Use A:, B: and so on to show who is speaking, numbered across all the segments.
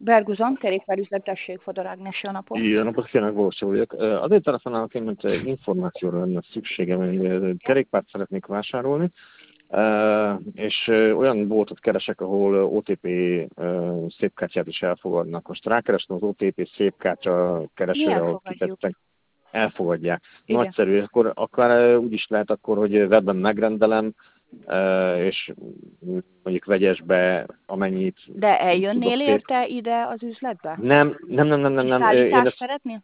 A: Berguzon, kerékpárüzlet, tessék, Fodor Ágnes, jó napot.
B: Jó napot kívánok, Borsa vagyok. Azért telefonálok én, mert információra lenne szükségem, hogy kerékpárt szeretnék vásárolni, és olyan boltot keresek, ahol OTP szépkártyát is elfogadnak. Most rákerestem az OTP szépkártya keresőre, ahol kitettek, elfogadják.
A: Igen.
B: Nagyszerű, akkor akár úgy is lehet akkor, hogy webben megrendelem, és mondjuk vegyesbe amennyit.
A: De eljönnél érte ide az üzletbe?
B: Nem.
A: Szállítást szeretnél?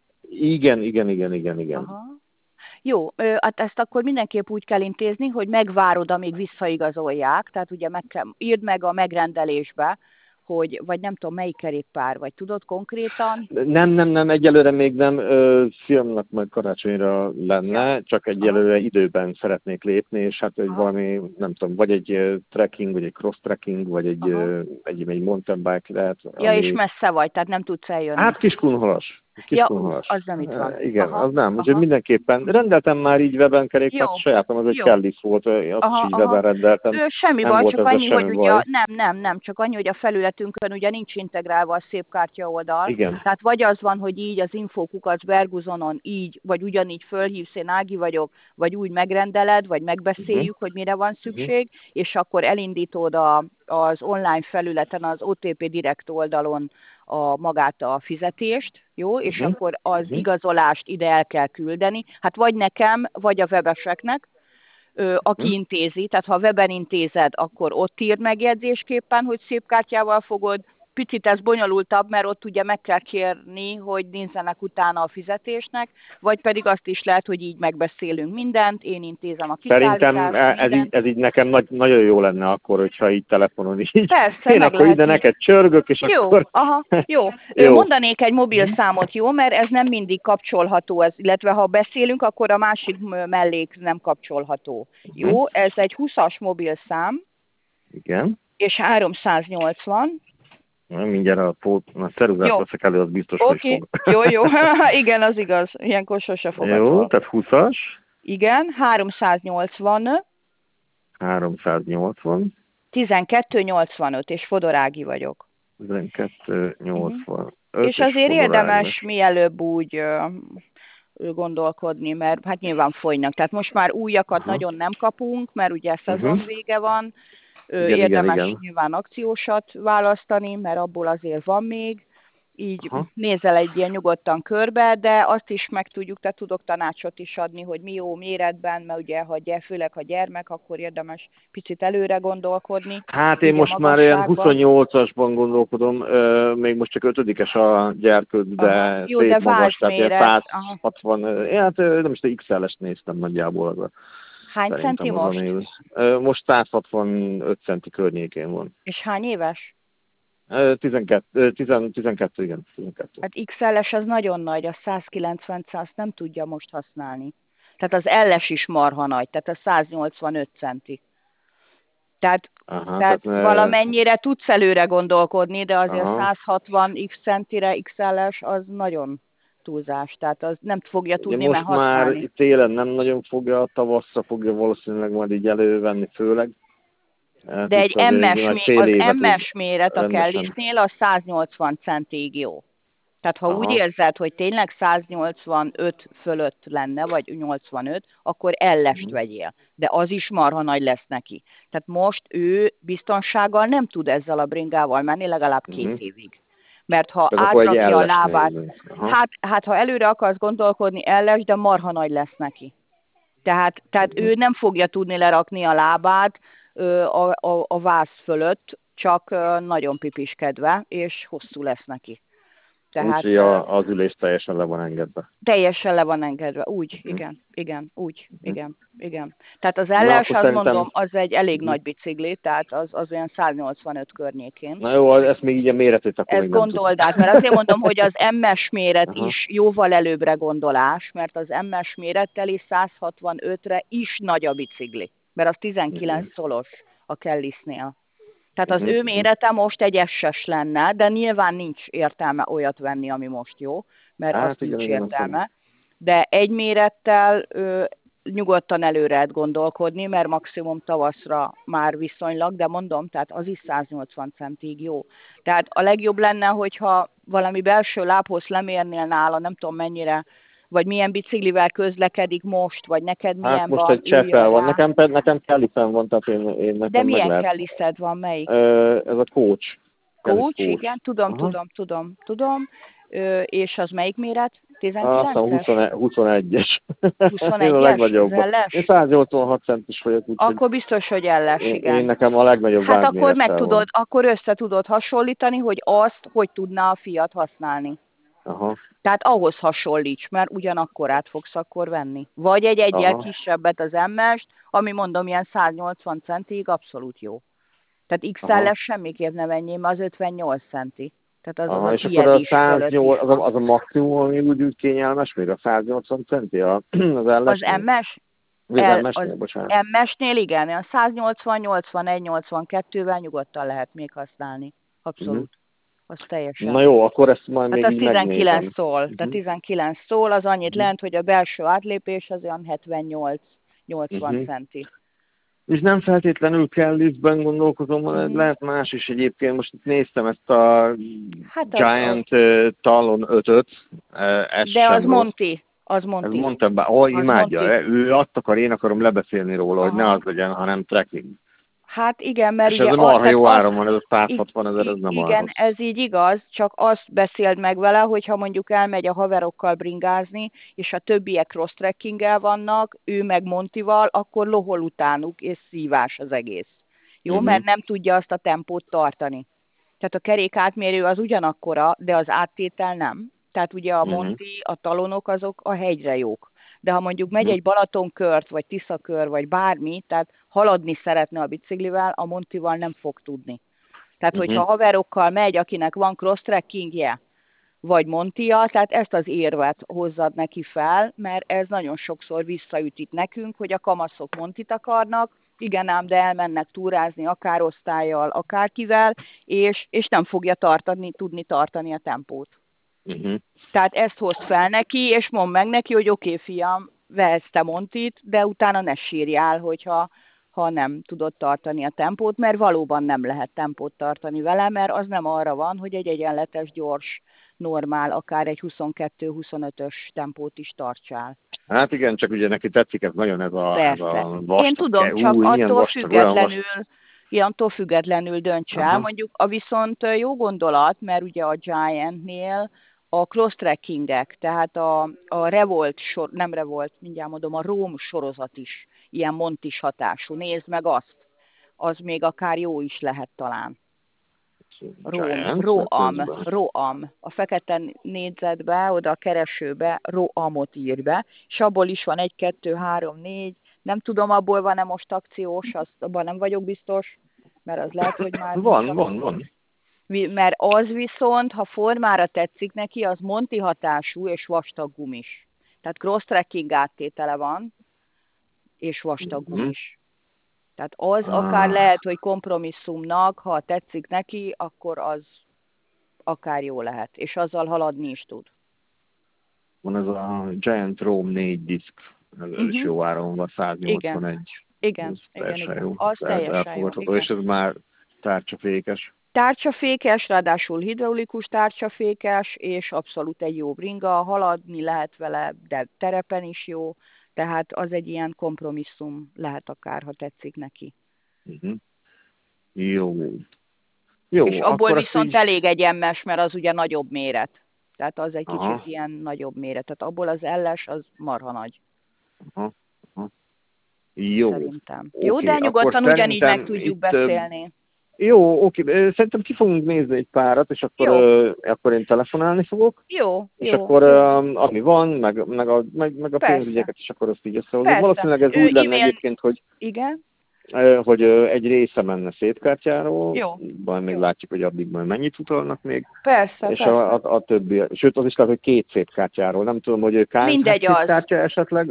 B: Igen.
A: Aha. Jó, hát ezt akkor mindenképp úgy kell intézni, hogy megvárod, amíg visszaigazolják, tehát ugye írd meg a megrendelésbe, hogy, vagy nem tudom, melyik kerékpár, vagy tudod konkrétan?
B: Nem, egyelőre még nem, fiamnak majd karácsonyra lenne, csak egyelőre időben szeretnék lépni, és hát egy valami, nem tudom, vagy egy trekking, vagy egy cross trekking, vagy egy mountain bike lehet.
A: Ja, és messze vagy, tehát nem tudsz eljönni.
B: Hát Kiskunhalas.
A: Az nem itt van.
B: Igen, az nem. Úgyhogy mindenképpen rendeltem már így weben kerékpárt, sajátom, az egy Kellis volt, azt is így weben rendeltem.
A: Semmi baj, csak annyi, hogy ugye nem, csak annyi, hogy a felületünkön ugye nincs integrálva a szépkártya oldal.
B: Igen.
A: Tehát vagy az van, hogy így az infókukat Berguzonon így, vagy ugyanígy fölhívsz, én Ági vagyok, vagy úgy megrendeled, vagy megbeszéljük, hogy mire van szükség, és akkor elindítod az online felületen, az OTP Direkt oldalon magát a fizetést, jó? És akkor az igazolást ide el kell küldeni. Hát vagy nekem, vagy a webeseknek, aki intézi. Tehát ha a weben intézed, akkor ott írd megjegyzésképpen, hogy szépkártyával fogod. Picit ez bonyolultabb, mert ott ugye meg kell kérni, hogy nézzenek utána a fizetésnek, vagy pedig azt is lehet, hogy így megbeszélünk mindent, én intézem a kiszállítást.
B: Szerintem ez így nekem nagyon jó lenne akkor, hogyha így telefonon így.
A: Persze,
B: én akkor ide neked csörgök, és
A: jó,
B: akkor...
A: Jó. Mondanék egy mobilszámot, jó? Mert ez nem mindig kapcsolható, illetve ha beszélünk, akkor a másik mellék nem kapcsolható. Jó, ez egy 20-as mobilszám.
B: Igen.
A: És 380.
B: Mindjárt a ceruzát veszek elő, az biztos, hogy fog.
A: Jó. Igen, az igaz. Ilyenkor sose fog.
B: Jó, tehát 20-as.
A: Igen, 380.
B: 380.
A: 1285, és Fodor Ági vagyok.
B: 1285.
A: És azért érdemes mielőbb úgy gondolkodni, mert hát nyilván fogynak. Tehát most már újakat nagyon nem kapunk, mert ugye szezon vége van. Érdemes nyilván akciósat választani, mert abból azért van még. Így nézel egy ilyen nyugodtan körbe, de azt is meg tudjuk, tehát tudok tanácsot is adni, hogy mi jó méretben, mert ugye, főleg ha gyermek, akkor érdemes picit előre gondolkodni.
B: Hát én most már olyan 28-asban gondolkodom, még most csak 5-es a gyerkőd, de
A: jó,
B: szép
A: de
B: magas, tehát ilyen 160, hát nem is, XL-es néztem nagyjából.
A: Hány centi most?
B: Most 165 centi környékén van.
A: És hány éves?
B: 12, igen. 12.
A: Hát XL-es az nagyon nagy, a 190-100 nem tudja most használni. Tehát az L-es is marha nagy, tehát a 185 centi. Tehát valamennyire tudsz előre gondolkodni, de azért 160 x centire XL-es az nagyon túlzás, tehát az nem fogja tudni
B: most
A: használni.
B: Már télen nem nagyon fogja, tavasszal fogja valószínűleg majd így elővenni főleg.
A: De egy MS méret a Kellisnél a 180 centig jó. Tehát ha úgy érzed, hogy tényleg 185 fölött lenne, vagy 85, akkor L-est vegyél. De az is marha nagy lesz neki. Tehát most ő biztonsággal nem tud ezzel a bringával menni legalább 2 évig. Mert ha átrakja a lábát, hát ha előre akarsz gondolkodni, L-es, de marha nagy lesz neki. Tehát ő nem fogja tudni lerakni a lábát a váz fölött, csak nagyon pipiskedve, és hosszú lesz neki.
B: Úgyhogy az ülés teljesen le van engedve.
A: Teljesen le van engedve, úgy, igen. Tehát az L-es, azt mondom, az egy elég nagy bicikli, tehát az olyan 185 környékén.
B: Na jó, ezt még így a méretét akkor
A: ezt gondold át, mert azért mondom, hogy az MS méret is jóval előbbre gondolás, mert az MS méretteli 165-re is nagy a bicikli, mert az 19 szolos a Kellisnél. Tehát az ő mérete most egy SS lenne, de nyilván nincs értelme olyat venni, ami most jó, mert azt nincs értelme. De egy mérettel nyugodtan előre lehet gondolkodni, mert maximum tavaszra már viszonylag, de mondom, tehát az is 180 centig jó. Tehát a legjobb lenne, hogyha valami belső lábhoz lemérnél nála, nem tudom mennyire, vagy milyen biciklivel közlekedik most, vagy neked milyen
B: Hát most
A: van,
B: egy Csepel van,
A: rá.
B: nekem Kellyfen van, tehát én
A: De
B: nekem meg
A: milyen
B: lehet.
A: Kellyszed van, melyik?
B: Ez a Coach.
A: Coach, igen,
B: Aha.
A: tudom. És az melyik méret?
B: Azt hiszem
A: 19-es?
B: 21-es. Én a
A: 21-es? Az
B: legnagyobb. Én
A: elles?
B: 186 centis vagyok, úgyhogy
A: Akkor biztos, hogy elles,
B: én
A: igen.
B: nekem a legnagyobb
A: Hát akkor
B: vágméressel van.
A: akkor össze tudod hasonlítani, hogy azt, hogy tudná a Fiat használni.
B: Aha.
A: Tehát ahhoz hasonlíts, mert ugyanakkorát fogsz akkor venni. Vagy egy egyel
B: Aha.
A: kisebbet az MS, ami mondom ilyen 180 centig abszolút jó. Tehát
B: Aha.
A: XL-es semmiképp ne venjél, mert az 58 centi. Tehát az
B: Aha,
A: a
B: és akkor
A: tied
B: a
A: is fölött
B: 108,
A: is van.
B: az a maximum, ami úgy kényelmes, még a 180 centi az
A: Az
B: ellesnél?
A: MS?
B: Vagy az
A: Az
B: MS-nél, bocsánat.
A: MS-nél igen, a 180, 81, 82-vel nyugodtan lehet még használni.
B: Uh-huh.
A: Abszolút. Az teljesen.
B: Na jó, akkor ezt majd
A: Hát
B: még
A: az
B: így
A: 19
B: megnézem.
A: szól. Tehát 19 szól, az annyit
B: Uh-huh.
A: jelent, hogy a belső átlépés az olyan 78-80
B: Uh-huh.
A: centi.
B: És nem feltétlenül kell liftben gondolkozom, lehet más is egyébként. Most itt néztem ezt a
A: Hát az
B: Giant Talon 5-öt, ez
A: de az
B: sem rossz.
A: Monty. Az
B: Ez
A: Monty.
B: mondtam,
A: Az
B: imádja,
A: Monty.
B: ő azt akar, én akarom lebeszélni róla, hogy ne
A: Aha.
B: az legyen, hanem trekking.
A: Hát igen, mert
B: És ez
A: ugye
B: a marha
A: tehát
B: jó
A: az,
B: áron van, ez a 160 000, ez nem olyan
A: igen,
B: rossz.
A: ez így igaz, csak azt beszéld meg vele, hogyha mondjuk elmegy a haverokkal bringázni, és a többiek cross-trekkinggel vannak, ő meg Montival, akkor lohol utánuk, és szívás az egész. Jó, mert nem tudja azt a tempót tartani. Tehát a kerék átmérő az ugyanakkora, de az áttétel nem. Tehát ugye a Monti, a talonok azok a hegyre jók. De ha mondjuk megy egy Balatonkört, vagy Tiszakör, vagy bármi, tehát haladni szeretne a biciklivel, a Montival nem fog tudni. Tehát, hogyha haverokkal megy, akinek van cross-trekkingje, vagy Montia, tehát ezt az érvet hozzad neki fel, mert ez nagyon sokszor visszaüt itt nekünk, hogy a kamaszok Montit akarnak, igen ám, de elmennek túrázni akár osztályjal, akárkivel, és nem fogja tudni tartani a tempót. Tehát ezt hozd fel neki, és mondd meg neki, hogy oké, fiam, vehetsz te Montit, de utána ne sírjál, hogyha nem tudod tartani a tempót, mert valóban nem lehet tempót tartani vele, mert az nem arra van, hogy egy egyenletes, gyors, normál, akár egy 22-25-ös tempót is tartsál.
B: Hát igen, csak ugye neki tetszik ez nagyon ez a vastag.
A: Én tudom, csak attól függetlenül dönts el. Mondjuk a viszont jó gondolat, mert ugye a Giantnél a cross-trekkingek, tehát a Revolt, nem Revolt, mindjárt mondom, a Rome sorozat is ilyen montis hatású. Nézd meg azt, az még akár jó is lehet talán. Roam. A fekete négyzetbe, oda a keresőbe Roamot ír be, és abból is van 1, 2, 3, 4, nem tudom, abból van-e most akciós, abban nem vagyok biztos, mert az lehet, hogy már...
B: Van.
A: Mert az viszont, ha formára tetszik neki, az Monti hatású és vastag gumis. Tehát cross-trekking áttétele van, és vastag gumis. Tehát az akár lehet, hogy kompromisszumnak, ha tetszik neki, akkor az akár jó lehet, és azzal haladni is tud.
B: Van ez a Giant Rome 4 disk, ez is jó áron van, 181.
A: Igen.
B: Jó.
A: Az teljesen jó.
B: Igen. És ez már tárcsafékes.
A: Tárcsafékes, ráadásul hidraulikus tárcsafékes, és abszolút egy jó bringa, haladni lehet vele, de terepen is jó, tehát az egy ilyen kompromisszum lehet akár, ha tetszik neki.
B: Jó,
A: és abból viszont elég egy MS, mert az ugye nagyobb méret. Tehát az egy kicsit ilyen nagyobb méret. Tehát abból az elles az marha nagy.
B: Jó.
A: Szerintem. Jó, de nyugodtan ugyanígy meg tudjuk beszélni.
B: Jó, oké. Szerintem ki fogunk nézni egy párat, és akkor én telefonálni fogok.
A: Jó.
B: És akkor ami van, meg a pénzügyeket is akkor azt így összehozni. Valószínűleg ez úgy lenne egyébként, hogy...
A: Igen?
B: Hogy egy része menne szétkártyáról, majd még
A: jó.
B: látjuk, hogy addig majd mennyit utalnak még.
A: Persze,
B: és a többi, sőt az is lehet, hogy 2 szétkártyáról, nem tudom, hogy KNH szétkártya esetleg?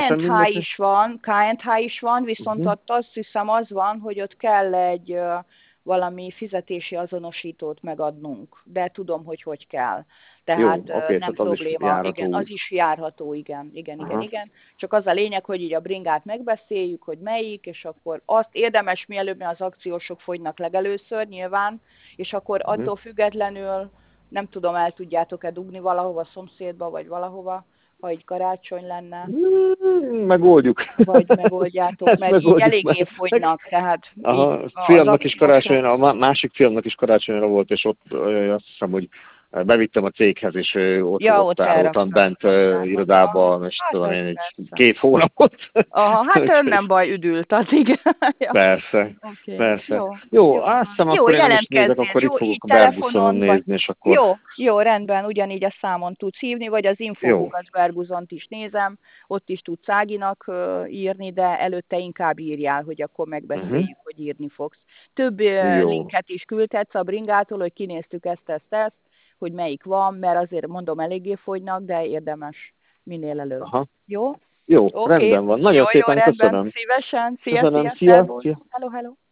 A: KNH is van, viszont ott azt hiszem az van, hogy ott kell egy valami fizetési azonosítót megadnunk, de tudom, hogy kell. Tehát
B: Jó, oké,
A: nem
B: tehát az is
A: probléma. Igen,
B: járható
A: az
B: út.
A: is járható, igen, igen, igen,
B: Aha.
A: igen. Csak az a lényeg, hogy így a bringát megbeszéljük, hogy melyik, és akkor azt érdemes mielőbb, mert az akciósok fogynak legelőször nyilván, és akkor attól függetlenül, nem tudom, el tudjátok-e dugni valahova, szomszédba, vagy valahova, ha így karácsony lenne,
B: Megoldjuk.
A: vagy megoldjátok,
B: Ezt
A: mert így
B: megoldjuk
A: eléggé
B: meg.
A: fogynak, tehát így
B: Aha,
A: az
B: fiamnak is
A: akciósok.
B: karácsonyra, a másik fiamnak is karácsonyra volt, és ott azt hiszem, hogy bevittem a céghez, és
A: Ja,
B: ott
A: ott
B: tároltam
A: elraktad,
B: bent
A: ott tárolod. Aha,
B: irodában, és
A: hát
B: tudom
A: ez
B: én, egy
A: persze.
B: 2 hónapot.
A: Aha, hát
B: Úgyhogy
A: nem baj, üdült az, igen. Ja,
B: persze,
A: oké,
B: persze.
A: jó,
B: Jó,
A: jó
B: azt
A: van.
B: hiszem,
A: Jó,
B: akkor én nem is nézek,
A: jelentkezzél,
B: akkor
A: jó,
B: itt
A: így
B: fogok a Berguszonon
A: telefonon, vagy
B: nézni, és akkor
A: jó, jó, rendben, ugyanígy a számon tudsz hívni, vagy az
B: jó.
A: infókukat Berguzont is nézem, ott is tudsz Áginak írni, de előtte inkább írjál, hogy akkor
B: Uh-huh.
A: megbeszéljük, hogy írni fogsz. Több
B: Jó.
A: linket is küldhetsz a bringától, hogy kinéztük ezt, hogy melyik van, mert azért mondom, eléggé fogynak, de érdemes minél előbb.
B: Aha.
A: Jó?
B: Jó,
A: Oké,
B: rendben van.
A: jó,
B: Nagyon
A: jó,
B: szépen
A: rendben,
B: köszönöm.
A: szívesen, szia,
B: Köszönöm,
A: szia,
B: szia,
A: szervusz,
B: szia.
A: hello, hello.